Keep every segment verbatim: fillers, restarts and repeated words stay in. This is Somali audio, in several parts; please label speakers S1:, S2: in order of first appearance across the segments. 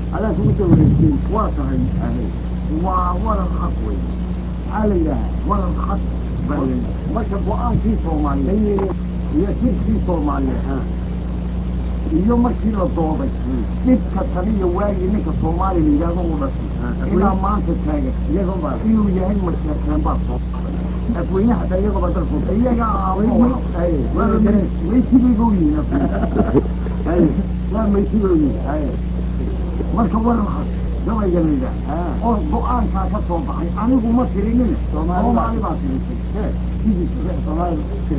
S1: على سويت وريتين
S2: واصحي وورا الخطوي عليها ورا الخط بل مش القرآن في صوماليا يسير في صوماليا ها يوم مركي للضوضي دبك الطريق واجي انك الصومالي اللي يجازوا بس إلا ما انت تاجر يجازوا بس إيو يهي مشكلة بس أكوين حتى يجازوا بس الفوت إيجا عبوها أي ويسي بيقولي أي لا ما يسي بيقولي أي مركب ورا الخط لما يجلده أو القرآن كاكا صوبحي أنا أقول ما ترينين صومالي ما ترينين كيف صومالي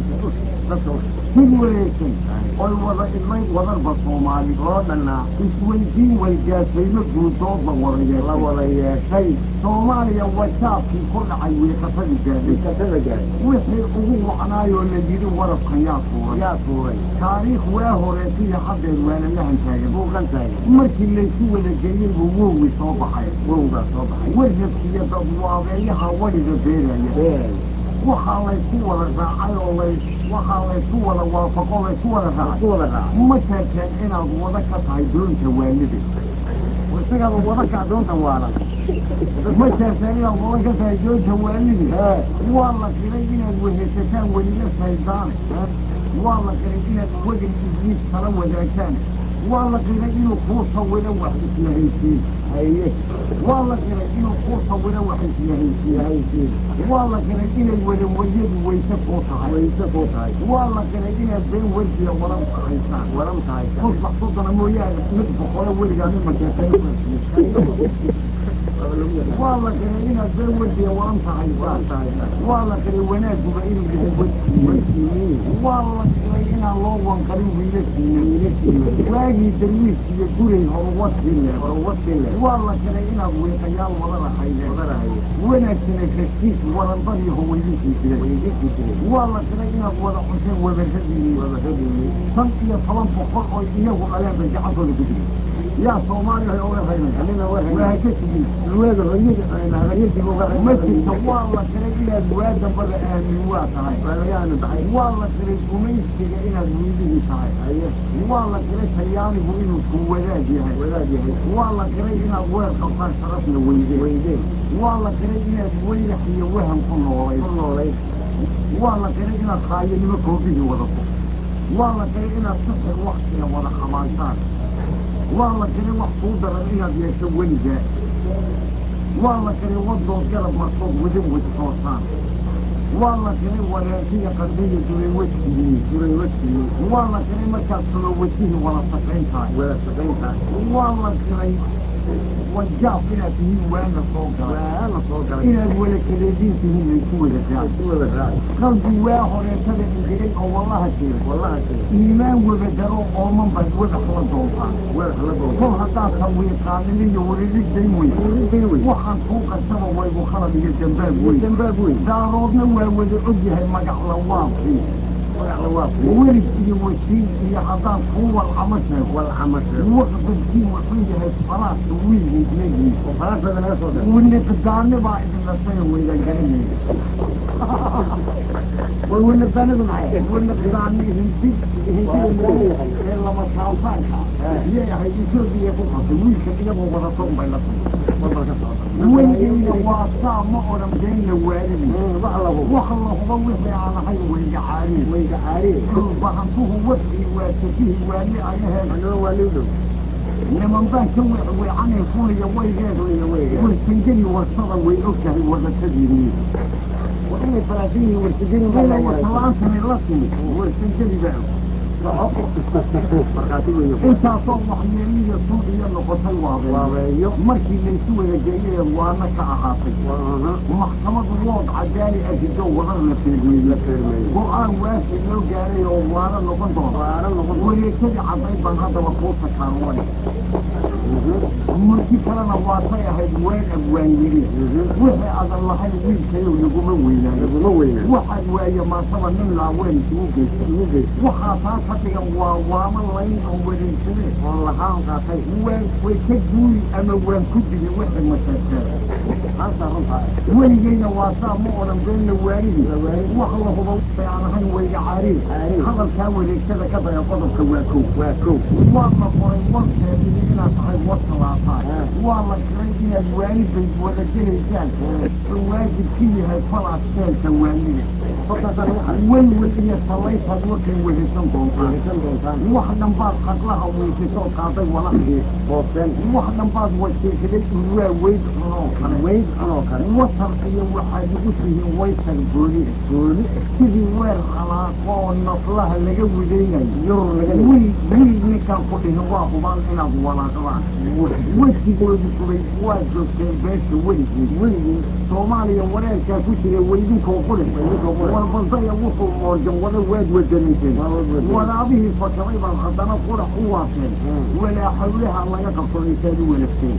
S2: كل وليكن والوضع اللي وضرب الصومالي قولنا اسويتين والجاسين الجوزوب وريا الله وريا شيء صوماليا وشاف في كل عيوية كفل جادي كفل جادي وحي أقوه عنايو اللي يجيروا ورق ياسوري ياسوري تاريخ واه ريسية حد الوان اللي هنتاجه مو غنتاجه مركي اللي سوى الجيل وووي صوبحي ووغا صوبحي ورهب سيادة بواضعيها ولد بيرا waxaa laysku wada raacay oo lay waxaa laysku wada waafaqo laysku wada raacay ma sheegteen inaad wada ka tahay doonta waalida isagaa wada ka doonta waalan ma sheegteen inaad wada ka tahay doonta waalida waa la qiray inaad weheshataan welila saydaane waa la qiray inaad wagan ibliis kala wadaagtaan waa la qiray inuu kuu sawiro wax islahaysiin haye waa la qiray inuu kuu sawiro wax islahaysiin waa la qiray inay wadawadyadu wayse kuu tahay wayse kuu tahay waa la qiray inaad been wejiya waran tahaysaan waran tahaysaan tusbax sodona mooyaane mid boqolo weligaa mid makeetay waa la qiray inaad been wejiya waran tahaysaan waa la qiray wanaaguba inuu yahay wejkiini waa la qiray inaan loo wanqalin wiilashiina wiilashiina waagii darwiis iyo guray horuwadkiile horuwadkiile waa la qiray inaad wiiqayaal wada lahaydeen wada lahaydeen wanaagsana kashiis warandadii hawaydinkii jiray waydinkii jiray waa la qiray inaad wada cunteen wabarradiini wabarradiini shan iyo toban boqol oo iyagu dhaleen bay gacantooda ku jiray yaa soomaaliya hay oga haynan anina waa hajasigiin luweeda hooyada hooyadii uga haynan ma jirto waa la qiray inaad waa dambada aamin waa tahay waalayaanu tahay waa la qiray gumaysiga inaad wiilihii tahay waa la qiray talyaanigu inuu ku wadaad yahay wadaad yahay waa la qiray inaad weer qabtaan sharafna weydeen weydeen waa la qiray inaad weyrax iyo waham ku noolayd ku noolayd waa la qiray inaad khaayinimo koobihii wadato waa la qiray inaad sixir waktiga wada xamaashaan waa la qiray wax kuu daran inaad yeesho weligaa waa la qiray wadood garab markood wadan wejtoosaan waa la qiray wareerkiya qarniya duray wejkigii duray wejkigii waa la qiray markaad xulo wejihii wada saqayn tahay wada saqayn tahay waa la qiray wajaab inaad tihiin waana soo galay waana soo galay inaad wada kaleediin tihiin laysu wada raacay laysu wada raacay qalbi waa horeetada ingegay oo wallaha jiray wallaha jiray iimaan wabadaro ooman baad wadax la doontaan wadax la doontaan kol haddaad tawiiqaanin iyo weliligdayn wey weliligdayn wey waxaan kuu qarsaba waygu khalad iyo dambaab wey dambaab wey daaroodna waa wada og yahay magac lawaabkii ولد iyo wasiin iyo haddaan kuu walcamo sheego walcamo sheego waqdadkii wuxuu yahay faraasa wiilgeednagii faraasada laga soo daro winiqdaane baa idin dhashay weydan garanayna winiqdaanadu maxay winiqdaane hindi hindida ee lama saafaanka yay ahayd etoobiya ku qabtay wiilkan iyagoo wadato unbay la tagtay weligeyna waa saa ma odhan been la waalidi wax la hubo wixii aan ahay weyga caariin bahantuhu wafii waa safihi waali ayaheed anoo waalido niman baan ka weecanay funiya waygeed warsangeli warsada way og tahay wadatadiinii waa inay faraasiini warsangeli talaantani la timid warsangeli baa intaasoo waxyeeliya suudiya noqotay waabeeyo markii laysu wada geeyee waana ka ahaatay maxkamadu wood cadaali ajido wadar la feermeeyey go-aan waafi loo gaaray oo waana noqon doona wareegsadii caddayd baan haddaba kuu takaan wadi markii kalena waatay ahayd ween abwaan yidhi wixii adan lahayn wiilkayow laguma weynaan laguma weynaan waxaad waaye maantaba nin laaween isugu geysa isugu geysa waxaa taa ka dhigan waa waama layn oo wareegsadee oon lahaan qaatay waan way ka guuri ama waan ku digay wixii masheekeen haasaa runtaa weligeyna waa saa ma odhan beenna waalidi wax la hubo wixii aan ahayn wayga caariin hadalkaa wareegsada ka daya qodobka waa kow waa kow waa la qoray warkeedii inaad tahay war talaata والله كريم الوالد ولا جليسان الواجب فيه فلا سيل كوالي وين وين صليت الوكل وهسم كونتان واحد نباض حقلها ويسوق قاضي ولا خير واحد نباض وشيك لي ويد عنوكل ويد عنوكل وصل أي واحد وشيه ويسن بولي بولي كذي وين على قون نطلها اللي جو دينا يور وي وي نكان كله واقو بان إنا ولا طبعا وشي بولي كوي واجو كان بيش ولي ولي سوماليا ولا كافوشي ويدين كوكله والبلطية وقو مورجن ولا واد ودنيتين ولا به فكريبا حضنا قرى قواتين ولا حولها الله يقصر يسالي ولا شيء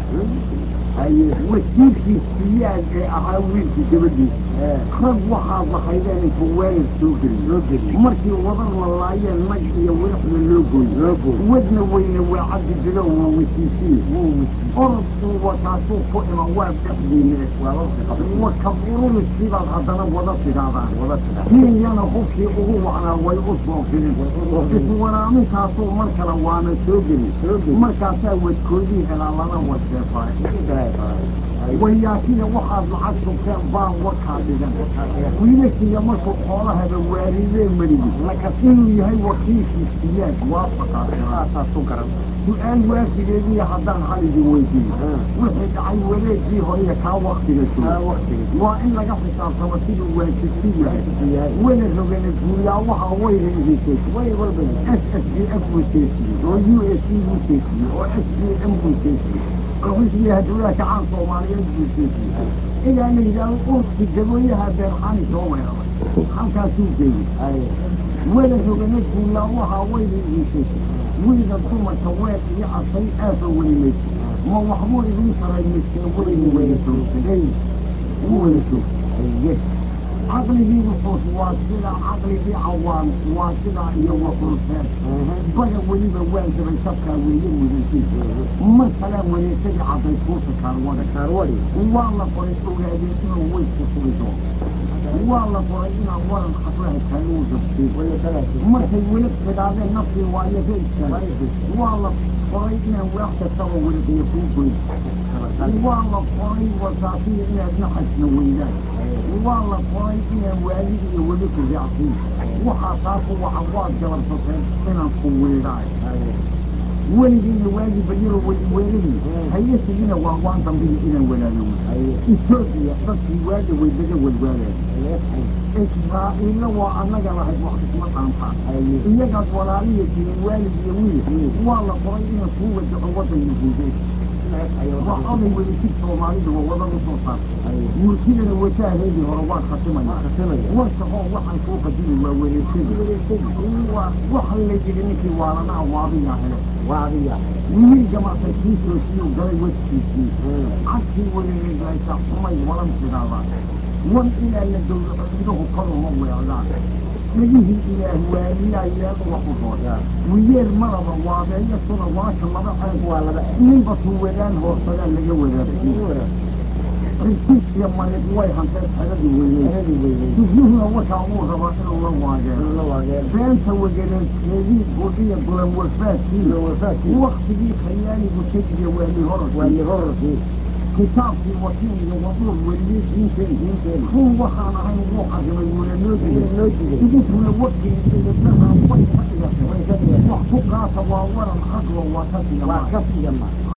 S2: أيه وكيف في السياج أعاويل في جبدي خذ وحاض حيدان فوال السوقري مركي وضر الله المجد يورح للوقوي ودنا وين وعد جلو ومسيسي أرسو وكاتو فوق مواب تحدينه وكبرون السيبا غدنا وضط دادان هين يانا خوفي أغو على ويقصبو كنين اسمونا من كاتو مركلا وانا سوقري مركا ساوت كودي هلا لنا والسيفاي وياكي وحاض العصر كان بان وكاديا ويلكي يمشو قولها بوالدين مريدي إنه يهي وكيف السياج وافقا سؤال واسي لدي حدان حالي ويدي وحيد عي وليدي هي كا وقت لسو وإن لقى حساب سمسيد واسي وين الرغن الجويا وحا وين الهيسيس اس اس بي اف وسيسي ويو اس بي وسيسي و اس بي ام وسيسي وحسبي هدولا كعان صوماليين وسيسي إذا نجد القرص الجويها بيرحاني صومالي حمكا سوكي وين الرغن الجويا وحا وين الهيسيس وإذا الصومة سوات يعصي آفة ولميت ما وحبور إذن سرى المسكين وين وين سوكي وين سوكي عقلي دي بخص واسدة عقلي دي عوام واسدة هي وخلصات بقى وليبا وانت بيسبكى وليبا وزنسي مثلا وليسدي عطي كورس كاروالي كاروالي والله قريت أولادي إنه ويسك صويتون والله قريت إنه ورن خطرها كانوا زبطي مثل ولد فدادي نفسي وعيدي والله قريت إنه ويحتى سوى ولد يفوقي والله قريت وصافي إنه نحس نويلات والله قريت إنه والدي ولد يعطي وحصاكو وعواد جلب سطين إنه قويلاي ولدي الوالي بيرو والدي هيا سينا وهوان تنبيه إلى الولانون إثيوبيا بس الوالي والبدا والوالد إسرائيل وأنا راح واحد اسمه أنفع إياك ولالية في الوالد يوي والله قرينا قوة عوض المجيدين وأضي ولكي صومالي ووضع الصوصات مرسلنا وتاهيدي هروان ختمني وارتقوا وحن فوق دين ووليسي وحن لجلنكي وارنا واضية هلا واضية ومن جماعة الكيس وشي وقري وشيسي عكسي وليسي حمي ولم تدابا وان إلى أن له قرم ويعلان نجيه إله واليا إله وقفور ويال مرض واضعية صنع واش الله حيث نيبط ولان هو صلال لقى ولان ركيس يما يدواي هنتات هذي ويني تجيهنا وكا أمور رباطين الله واجه بانت وقلن نزيد قضية قلن وفاتي وقت دي خيالي بسجي والي هرس والي هرس كتابي وكيل وطول والليس يمكن هو وخان عين وقع كما يقول النوتي يجيت من الوقت اللي بنها وقت وقت وقت وقت وقت وقت وقت وقت وقت وقت وقت